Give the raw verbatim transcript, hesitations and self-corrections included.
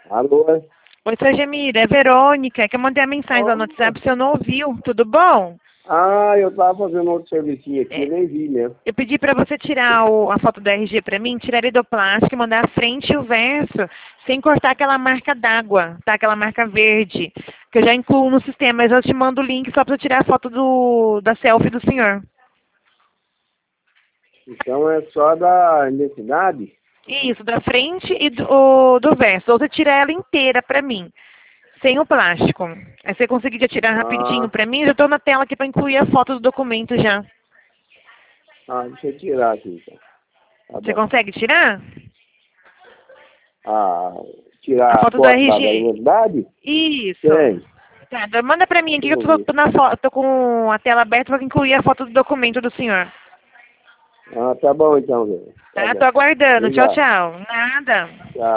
Alô? Oi, sou Gemira, é Verônica, que eu mandei a mensagem lá no WhatsApp, você não ouviu, tudo bom? Ah, eu tava fazendo outro servicinho aqui, É, eu nem vi mesmo. eu pedi pra você tirar o- a foto do R G pra mim, tirar ele do plástico e mandar a frente e o verso, sem cortar aquela marca d'água, tá? Aquela marca verde, que eu já incluo no sistema, mas eu te mando o link só pra você tirar a foto do, da selfie do senhor. Então é só da identidade? Isso, da frente e do, o- do verso, ou você tira ela inteira pra mim. Sem o plástico. Aí você conseguiria tirar rapidinho Ah, pra mim? Eu já tô na tela aqui pra incluir a foto do documento já. ah, deixa eu tirar aqui então. Tá Você bom. consegue tirar? Ah, A tirar a foto do foto da, da R G. identidade? Isso. Tem. Tá, então manda pra mim aqui Deixa que eu eu tô, ver. tô na fo- tô com a tela aberta pra incluir a foto do documento do senhor. Ah, tá bom então, velho. Tá Tá? Tô bom. aguardando. Tchau, Obrigado. tchau. Nada. Tchau.